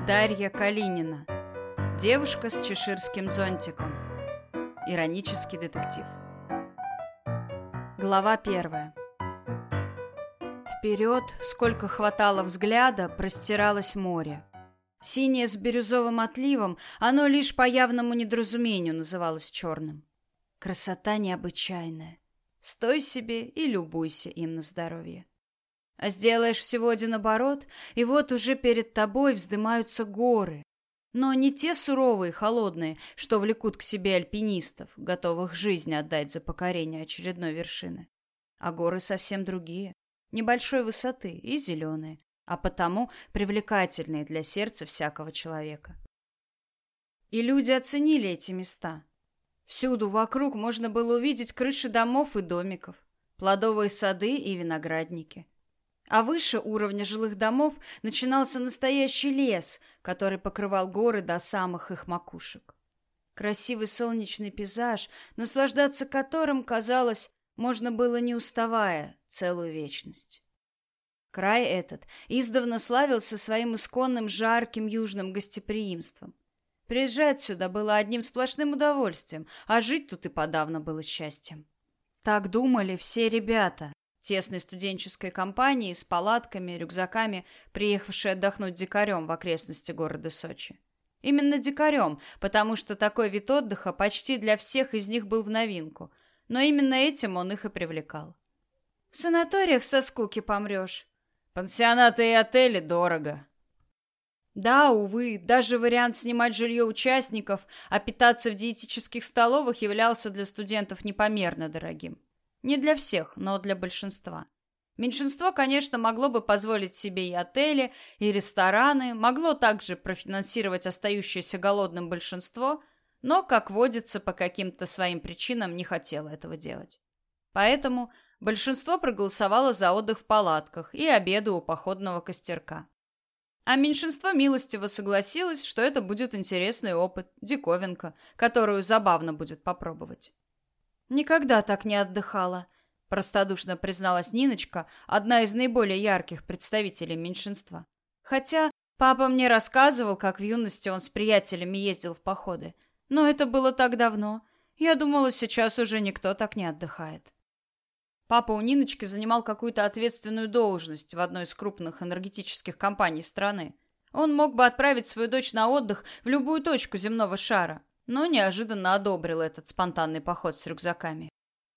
Дарья Калинина. Девушка с чеширским зонтиком. Иронический детектив. Глава 1. Вперед, сколько хватало взгляда, простиралось море. Синее с бирюзовым отливом, оно лишь по явному недоразумению называлось черным. Красота необычайная. Стой себе и любуйся им на здоровье. А сделаешь всего один оборот, и вот уже перед тобой вздымаются горы. Но не те суровые, холодные, что влекут к себе альпинистов, готовых жизнь отдать за покорение очередной вершины. А горы совсем другие, небольшой высоты и зеленые, а потому привлекательные для сердца всякого человека. И люди оценили эти места. Всюду вокруг можно было увидеть крыши домов и домиков, плодовые сады и виноградники. А выше уровня жилых домов начинался настоящий лес, который покрывал горы до самых их макушек. Красивый солнечный пейзаж, наслаждаться которым, казалось, можно было не уставая целую вечность. Край этот издавна славился своим исконным жарким южным гостеприимством. Приезжать сюда было одним сплошным удовольствием, а жить тут и подавно было счастьем. Так думали все ребята тесной студенческой компании с палатками, рюкзаками, приехавшие отдохнуть дикарем в окрестности города Сочи. Именно дикарем, потому что такой вид отдыха почти для всех из них был в новинку, но именно этим он их и привлекал. В санаториях со скуки помрешь. Пансионаты и отели дорого. Да, увы, даже вариант снимать жилье участников, а питаться в диетических столовых являлся для студентов непомерно дорогим. Не для всех, но для большинства. Меньшинство, конечно, могло бы позволить себе и отели, и рестораны, могло также профинансировать остающееся голодным большинство, но, как водится, по каким-то своим причинам не хотело этого делать. Поэтому большинство проголосовало за отдых в палатках и обеды у походного костерка. А меньшинство милостиво согласилось, что это будет интересный опыт, диковинка, которую забавно будет попробовать. «Никогда так не отдыхала», — простодушно призналась Ниночка, одна из наиболее ярких представителей меньшинства. «Хотя папа мне рассказывал, как в юности он с приятелями ездил в походы. Но это было так давно. Я думала, сейчас уже никто так не отдыхает». Папа у Ниночки занимал какую-то ответственную должность в одной из крупных энергетических компаний страны. Он мог бы отправить свою дочь на отдых в любую точку земного шара, но неожиданно одобрил этот спонтанный поход с рюкзаками.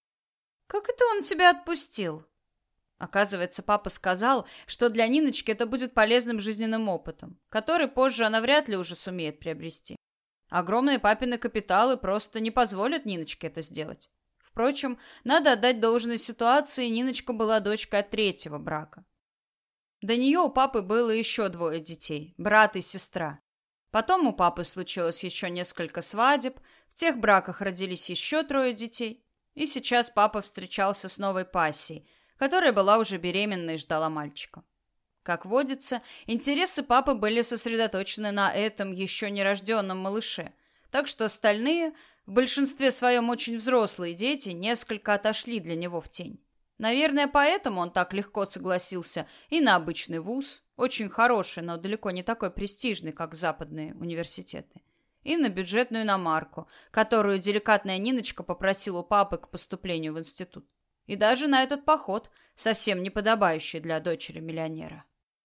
«Как это он тебя отпустил?» Оказывается, папа сказал, что для Ниночки это будет полезным жизненным опытом, который позже она вряд ли уже сумеет приобрести. Огромные папины капиталы просто не позволят Ниночке это сделать. Впрочем, надо отдать должное ситуации, Ниночка была дочкой от третьего брака. До нее у папы было еще 2 детей, брат и сестра. Потом у папы случилось еще несколько свадеб, в тех браках родились еще 3 детей, и сейчас папа встречался с новой пассией, которая была уже беременна и ждала мальчика. Как водится, интересы папы были сосредоточены на этом еще нерожденном малыше, так что остальные, в большинстве своем очень взрослые дети, несколько отошли для него в тень. Наверное, поэтому он так легко согласился и на обычный вуз, очень хороший, но далеко не такой престижный, как западные университеты, и на бюджетную иномарку, которую деликатная Ниночка попросила у папы к поступлению в институт, и даже на этот поход, совсем не подобающий для дочери миллионера.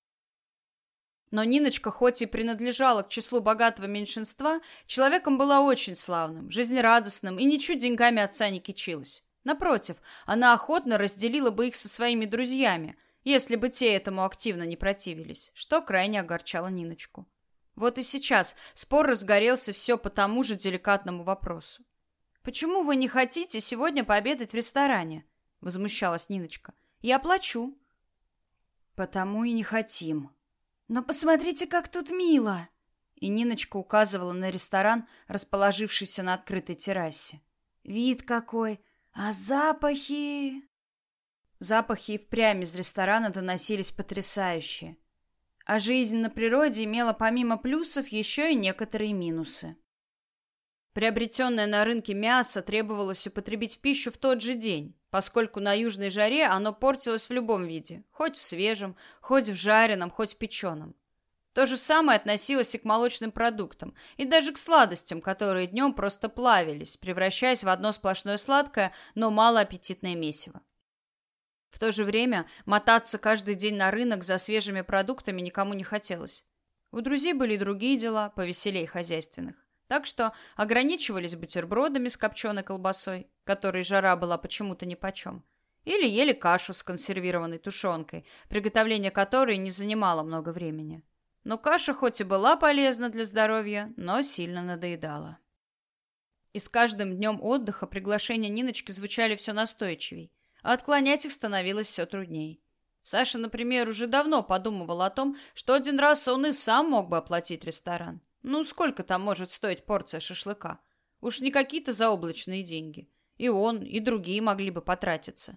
Но Ниночка, хоть и принадлежала к числу богатого меньшинства, человеком была очень славным, жизнерадостным и ничуть деньгами отца не кичилась. Напротив, она охотно разделила бы их со своими друзьями, если бы те этому активно не противились, что крайне огорчало Ниночку. Вот и сейчас спор разгорелся все по тому же деликатному вопросу. «Почему вы не хотите сегодня пообедать в ресторане?» — возмущалась Ниночка. «Я плачу». «Потому и не хотим». «Но посмотрите, как тут мило!» И Ниночка указывала на ресторан, расположившийся на открытой террасе. «Вид какой! А запахи...» Запахи и впрямь из ресторана доносились потрясающие. А жизнь на природе имела помимо плюсов еще и некоторые минусы. Приобретенное на рынке мясо требовалось употребить в пищу в тот же день, поскольку на южной жаре оно портилось в любом виде, хоть в свежем, хоть в жареном, хоть в печеном. То же самое относилось и к молочным продуктам, и даже к сладостям, которые днем просто плавились, превращаясь в одно сплошное сладкое, но малоаппетитное месиво. В то же время мотаться каждый день на рынок за свежими продуктами никому не хотелось. У друзей были и другие дела, повеселей хозяйственных. Так что ограничивались бутербродами с копченой колбасой, которой жара была почему-то нипочем, или ели кашу с консервированной тушенкой, приготовление которой не занимало много времени. Но каша хоть и была полезна для здоровья, но сильно надоедала. И с каждым днем отдыха приглашения Ниночки звучали все настойчивей, а отклонять их становилось все трудней. Саша, например, уже давно подумывал о том, что один раз он и сам мог бы оплатить ресторан. Ну, сколько там может стоить порция шашлыка? Уж не какие-то заоблачные деньги. И он, и другие могли бы потратиться.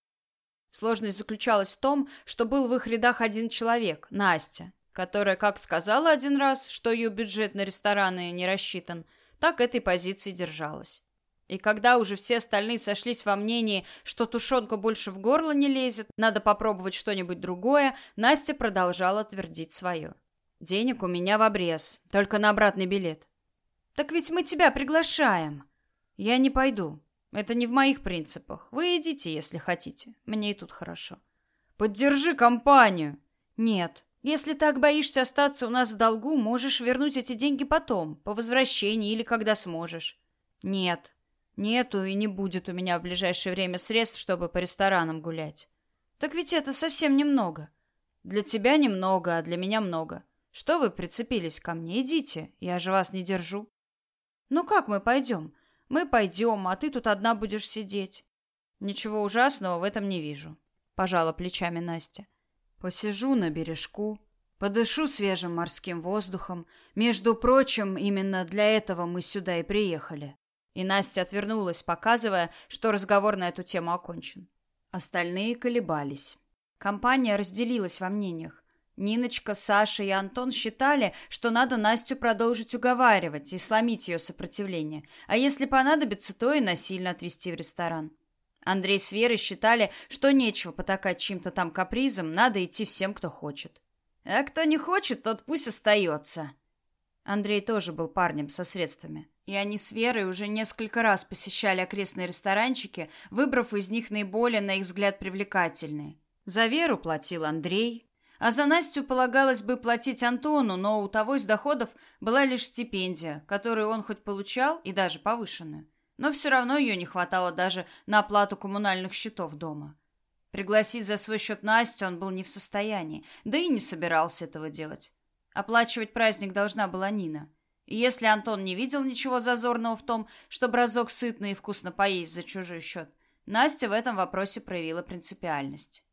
Сложность заключалась в том, что был в их рядах один человек, Настя, которая как сказала один раз, что ее бюджет на рестораны не рассчитан, так этой позиции держалась. И когда уже все остальные сошлись во мнении, что тушенка больше в горло не лезет, надо попробовать что-нибудь другое, Настя продолжала твердить свое. «Денег у меня в обрез, только на обратный билет». «Так ведь мы тебя приглашаем». «Я не пойду. Это не в моих принципах. Вы идите, если хотите. Мне и тут хорошо». «Поддержи компанию». «Нет. Если так боишься остаться у нас в долгу, можешь вернуть эти деньги потом, по возвращении или когда сможешь». «Нет. Нету и не будет у меня в ближайшее время средств, чтобы по ресторанам гулять». «Так ведь это совсем немного». «Для тебя немного, а для меня много. Что вы прицепились ко мне? Идите, я же вас не держу». «Ну как мы пойдем? Мы пойдем, а ты тут одна будешь сидеть». «Ничего ужасного в этом не вижу», — пожала плечами Настя. «Посижу на бережку, подышу свежим морским воздухом. Между прочим, именно для этого мы сюда и приехали». И Настя отвернулась, показывая, что разговор на эту тему окончен. Остальные колебались. Компания разделилась во мнениях. Ниночка, Саша и Антон считали, что надо Настю продолжить уговаривать и сломить ее сопротивление, а если понадобится, то и насильно отвезти в ресторан. Андрей с Верой считали, что нечего потакать чьим-то там капризом, надо идти всем, кто хочет. А кто не хочет, тот пусть остается. Андрей тоже был парнем со средствами, и они с Верой уже несколько раз посещали окрестные ресторанчики, выбрав из них наиболее, на их взгляд, привлекательные. За Веру платил Андрей, а за Настю полагалось бы платить Антону, но у того из доходов была лишь стипендия, которую он хоть получал, и даже повышенную. Но все равно ее не хватало даже на оплату коммунальных счетов дома. Пригласить за свой счет Настю он был не в состоянии, да и не собирался этого делать. Оплачивать праздник должна была Нина. И если Антон не видел ничего зазорного в том, чтобы разок сытно и вкусно поесть за чужой счет, Настя в этом вопросе проявила принципиальность.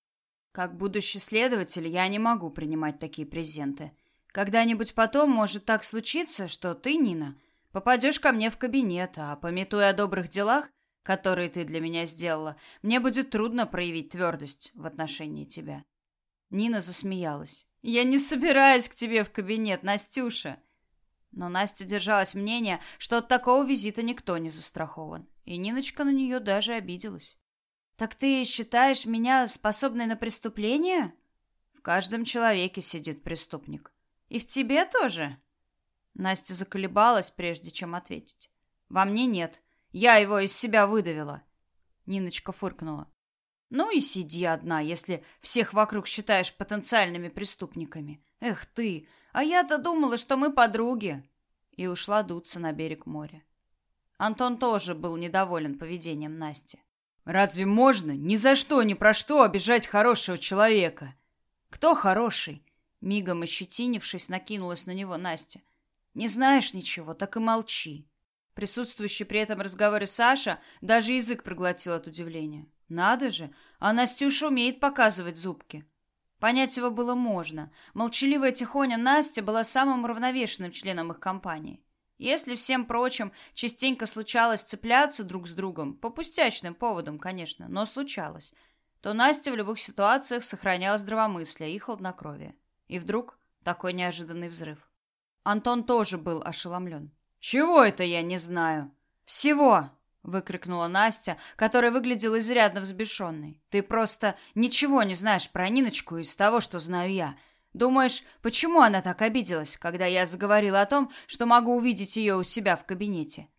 «Как будущий следователь я не могу принимать такие презенты. Когда-нибудь потом может так случиться, что ты, Нина, попадешь ко мне в кабинет, а, памятуя о добрых делах, которые ты для меня сделала, мне будет трудно проявить твердость в отношении тебя». Нина засмеялась. «Я не собираюсь к тебе в кабинет, Настюша». Но Настя держалась мнения, что от такого визита никто не застрахован, и Ниночка на нее даже обиделась. «Так ты считаешь меня способной на преступление?» «В каждом человеке сидит преступник. И в тебе тоже?» Настя заколебалась, прежде чем ответить. «Во мне нет. Я его из себя выдавила». Ниночка фыркнула. «Ну и сиди одна, если всех вокруг считаешь потенциальными преступниками. Эх ты, а я-то думала, что мы подруги». И ушла дуться на берег моря. Антон тоже был недоволен поведением Насти. «Разве можно ни за что, ни про что обижать хорошего человека?» «Кто хороший?» Мигом ощетинившись, накинулась на него Настя. «Не знаешь ничего, так и молчи». Присутствующий при этом разговоре Саша даже язык проглотил от удивления. Надо же, а Настюша умеет показывать зубки. Понять его было можно. Молчаливая тихоня Настя была самым уравновешенным членом их компании. Если всем прочим частенько случалось цепляться друг с другом, по пустячным поводам, конечно, но случалось, то Настя в любых ситуациях сохраняла здравомыслие и хладнокровие. И вдруг такой неожиданный взрыв. Антон тоже был ошеломлен. «Чего это я не знаю?» «Всего!» — выкрикнула Настя, которая выглядела изрядно взбешенной. «Ты просто ничего не знаешь про Ниночку из того, что знаю я. Думаешь, почему она так обиделась, когда я заговорил о том, что могу увидеть ее у себя в кабинете?